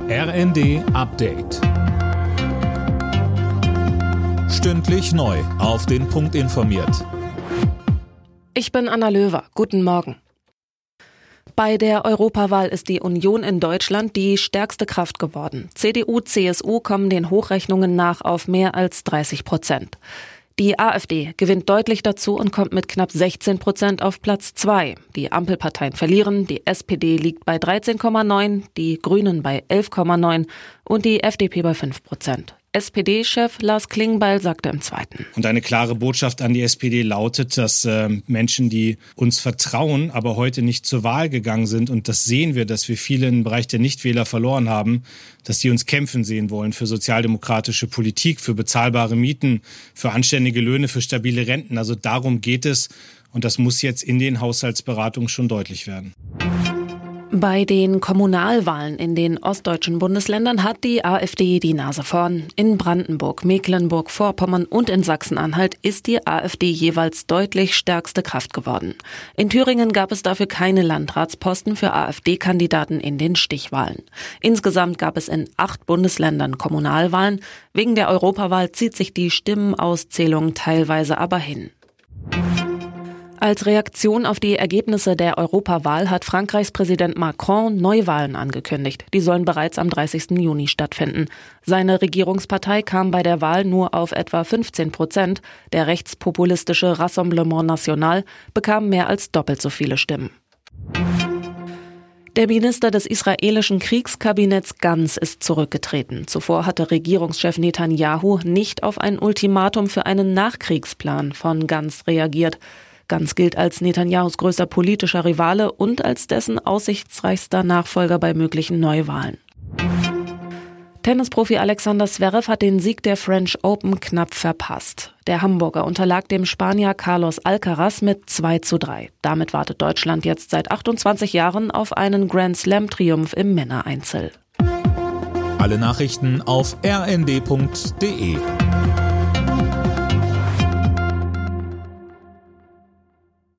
RND Update. Stündlich neu auf den Punkt informiert. Ich bin Anna Löwer. Guten Morgen. Bei der Europawahl ist die Union in Deutschland die stärkste Kraft geworden. CDU, CSU kommen den Hochrechnungen nach auf mehr als 30%. Die AfD gewinnt deutlich dazu und kommt mit knapp 16% auf Platz 2. Die Ampelparteien verlieren, die SPD liegt bei 13,9%, die Grünen bei 11,9% und die FDP bei 5%. SPD-Chef Lars Klingbeil sagte im Zweiten. Und eine klare Botschaft an die SPD lautet, dass Menschen, die uns vertrauen, aber heute nicht zur Wahl gegangen sind, und das sehen wir, dass wir viele im Bereich der Nichtwähler verloren haben, dass die uns kämpfen sehen wollen für sozialdemokratische Politik, für bezahlbare Mieten, für anständige Löhne, für stabile Renten. Also darum geht es, und das muss jetzt in den Haushaltsberatungen schon deutlich werden. Bei den Kommunalwahlen in den ostdeutschen Bundesländern hat die AfD die Nase vorn. In Brandenburg, Mecklenburg-Vorpommern und in Sachsen-Anhalt ist die AfD jeweils deutlich stärkste Kraft geworden. In Thüringen gab es dafür keine Landratsposten für AfD-Kandidaten in den Stichwahlen. Insgesamt gab es in 8 Bundesländern Kommunalwahlen. Wegen der Europawahl zieht sich die Stimmenauszählung teilweise aber hin. Als Reaktion auf die Ergebnisse der Europawahl hat Frankreichs Präsident Macron Neuwahlen angekündigt. Die sollen bereits am 30. Juni stattfinden. Seine Regierungspartei kam bei der Wahl nur auf etwa 15%. Der rechtspopulistische Rassemblement National bekam mehr als doppelt so viele Stimmen. Der Minister des israelischen Kriegskabinetts Gantz ist zurückgetreten. Zuvor hatte Regierungschef Netanyahu nicht auf ein Ultimatum für einen Nachkriegsplan von Gantz reagiert. Gantz gilt als Netanyahus größter politischer Rivale und als dessen aussichtsreichster Nachfolger bei möglichen Neuwahlen. Tennisprofi Alexander Zverev hat den Sieg der French Open knapp verpasst. Der Hamburger unterlag dem Spanier Carlos Alcaraz mit 2:3. Damit wartet Deutschland jetzt seit 28 Jahren auf einen Grand-Slam-Triumph im Männereinzel. Alle Nachrichten auf rnd.de.